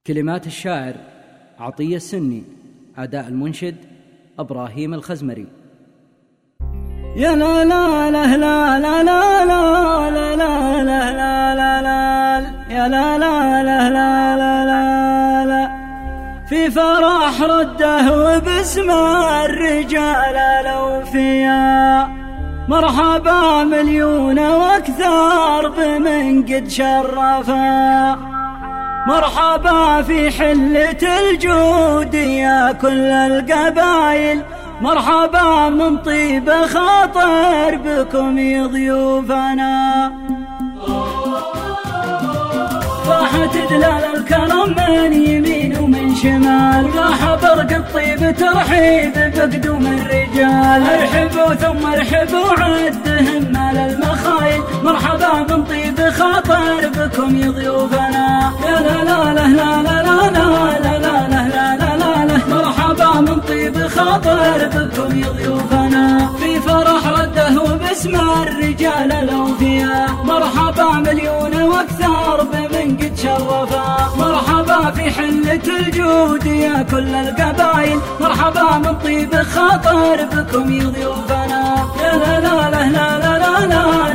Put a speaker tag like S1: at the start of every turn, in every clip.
S1: كلمات الشاعر عطية السني، أداء المنشد إبراهيم الخزمري.
S2: يا لا لا لا لا لا لا لا لا لا لا لا لا يا لا لا لا لا لا لا لا في فرح رده وباسم الرجال الأوفياء مرحبا مليون واكثر بمن قد شرفا، مرحبا في حلة الجود يا كل القبائل، مرحبا من طيب خاطر بكم يا ضيوفنا. راحت دلال الكرم من يمين ومن شمال، راح برق الطيب ترحيب بقدوم الرجال، ارحبوا ثم ارحبوا عدهم مال المخايل، مرحبا من طيب خاطر بكم يا ضيوفنا. يا لا لا لا لا لا لا لا لا لا لا لا لا مرحبا من طيب خاطر بكم يا ضيوفنا، في فرح رده وباسم الرجال الأوفياء، مرحبا مليون واكثر بمن قد شرفا، مرحبا في حلة الجود يا كل القبائل، مرحبا من طيب خاطر بكم يا ضيوفنا. يا لا لا لا لا لا لا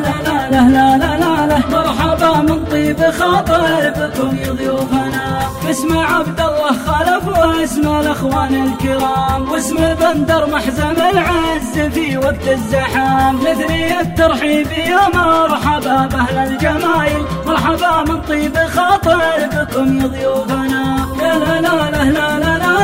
S2: لا لا لا لا لا مرحبا من طيب خاطر بكم يا ضيوفنا، باسم عبد الله خلف واسم الاخوان الكرام، واسم بندر محزم العز في وقت الزحام، نثني الترحيب يا مرحبا باهل الجمايل، مرحبا من طيب خاطر بكم يا ضيوفنا. يا لا لا لا لا لا لا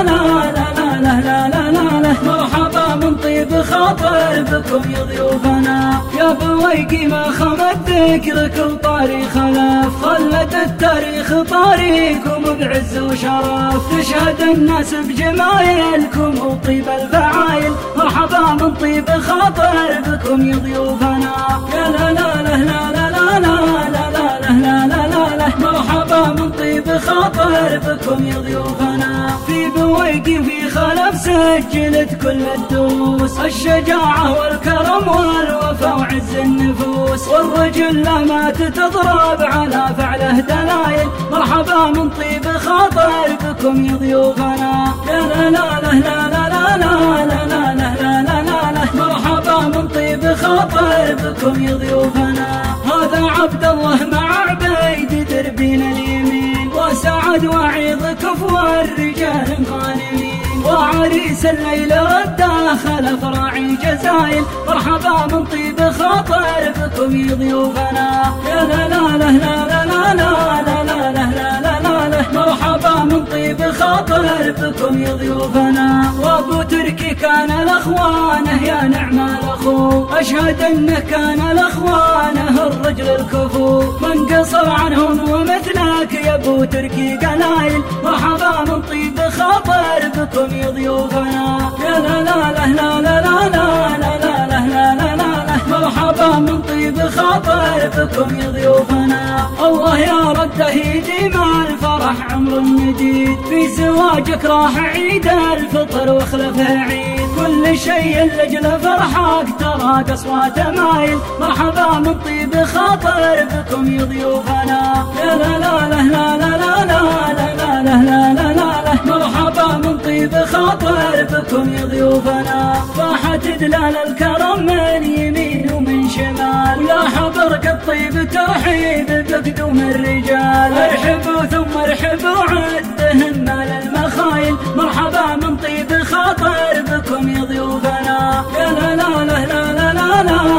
S2: لا لا لا لا لا مرحبا من طيب خاطر بكم يا ضيوفنا. يا بويقي ما خمت ذكرك وطاري خلف، خلت التاريخ طاريكم بعز وشرف، تشهد الناس بجمايلكم وطيب الفعايل، مرحبا من طيب خاطر بكم يا ضيوفنا. يا لا لا لا لا لا لا لا لا لا لا لا مرحبا من طيب خاطر بكم يا ضيوفنا. في بويقي في خلف سجلت كل الدروس، الشجاعة والكرم والوفا وعز النفوس، والرجل لما تضرب على فعله دلايل، مرحبا من طيب خاطر بكم يا ضيوفنا. يا لا لا لا لا لا لا لا لا لا لا لا مرحبا من طيب خاطر بكم يا ضيوفنا. هذا عبد الله مع عبيد دربين اليمين، وسعد وعيض كفو الرجال غانمين، وعريس الليل رده خلف راعي جزايل، مرحبا من طيب خاطر بكم يا ضيوفنا. يا لا لا لا لا لا لا لا لا لا لا مرحبا من طيب خاطر بكم يا ضيوفنا. وابو تركي كان الاخوانه يا نعم الاخو، اشهد انه كان الاخوانه الرجل الكفو، من قصر عنهم ومثلك يا ابو تركي قلايل، مرحبا من طيب خاطر بكم يا ضيوفنا. يا لا لا لا لا لا لا لا لا لا لا لا مرحبا من طيب خاطر بكم يا ضيوفنا. الله يا رده يديم الفرح عمر جديد، في زواجك راح عيد الفطر واخلفه عيد، كل شيء لجل فرحك ترى اصوات مايل، مرحبا من طيب خاطر بكم يا ضيوفنا. يا لا لا لا لا لا لا لا لا لا لا مرحبا من طيب خاطر بكم يا ضيوفنا. راحت دلال الكرم من يمين ومن شمال، لاح برق الطيب ترحيب بقدوم الرجال، ارحبوا ثم ارحبوا عدهم مال المخايل، مرحبا من طيب خاطر بكم يا ضيوفنا. يا لا لا لا لا لا لا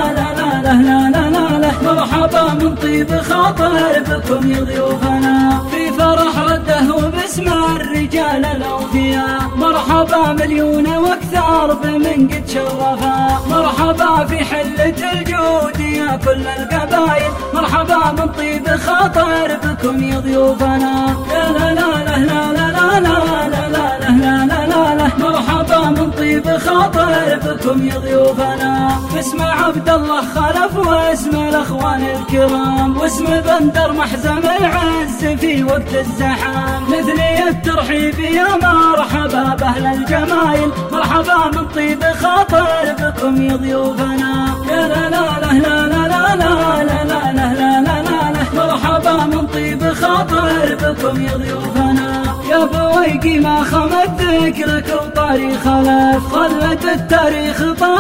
S2: لا لا لا لا مرحبا من طيب خاطر بكم يا ضيوفنا. في فرح رده وباسم الرجال الأوفياء، مرحبا مليون واكثر بمن قد شرفا، مرحبا في حلة الجود يا كل القبائل، مرحبا من طيب خاطر بكم يا ضيوفنا. يا لا لا لا لا لا لا لا لا لا لا مرحبا من طيب خاطر بكم يا ضيوفنا. باسم عبد الله خلف واسم الاخوان الكرام، واسم بندر محزم العز في وقت الزحام، نثني الترحيب يا مرحبا باهل الجمايل، مرحبا من طيب خاطر بكم يا ضيوفنا. يا لا لا لا لا لا لا لا لا لا لا مرحبا من طيب خاطر بكم يا ضيوفنا. بويقي ما خمت ذكرك وطاري خلف، خلت التاريخ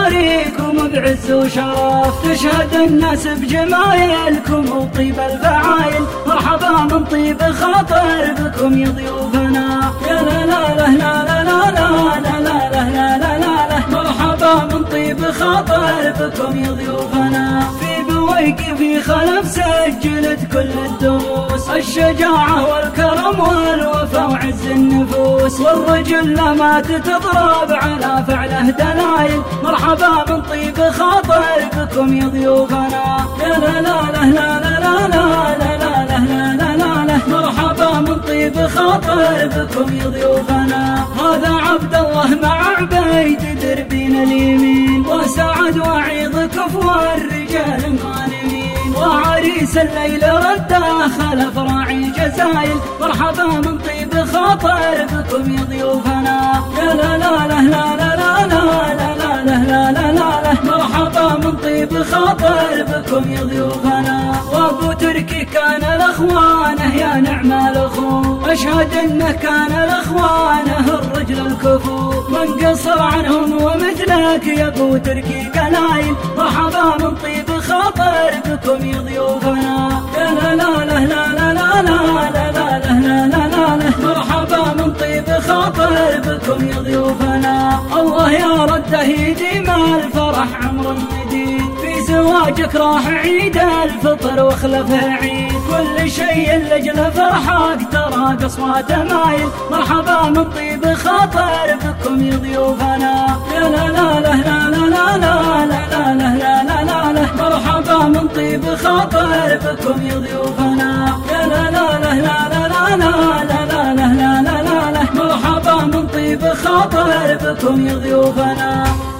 S2: طاريكم بعز وشرف، تشهد الناس بجمايلكم وطيب الفعايل، مرحبا من طيب خاطر بكم يا ضيوفنا، يا لا لا لا لا لا لا لا لا لا لا لا، مرحبا من طيب خاطر بكم يا ضيوفنا. في بويقي في خلف سجلت كل الدروس، الشجاعة والكرم والوفا وعز النفوس، والرجل لما تضرب على فعله دلايل، مرحبا من طيب خاطر بكم يا ضيوفنا، يا لا لا لا لا لا لا لا لا لا لا لا، مرحبا من طيب خاطر بكم يا ضيوفنا. هذا عبد الله مع عبيد دربين اليمين، وسعد وعيض كفو الرجال غانمين، وعريس الليل رده خلف راعي الجزايل، مرحبا من طيب خاطر بكم يا ضيوفنا، يا لا لا لا لا لا لا لا لا لا لا، مرحبا من طيب خاطر بكم يا ضيوفنا. وابو تركي كان لاخوانه يا نعم الاخو، اشهد انه كان لاخوانه الرجل الكفو، من قصر عنهم ومثلك يا ابو تركي قلايل، مرحبا من طيب خاطر بكم يا ضيوفنا، يا لا لا لا لا لا لا لا لا لا لا، مرحبا من طيب خاطر بكم يا ضيوفنا. الله يا رده يديم الفرح عمر مديد، في زواجك راح عيد الفطر واخلفه عيد، كل شيء لاجل فرحك ترى اصوات مايل، مرحبا من طيب خاطر بكم يا ضيوفنا، يا لا لا لا لا لا لا لا لا لا لا، مرحبا من طيب خاطر بكم يا ضيوفنا، يا لا لا لا لا لا لا لا لا لا لا، مرحبا من طيب خاطر بكم يا ضيوفنا.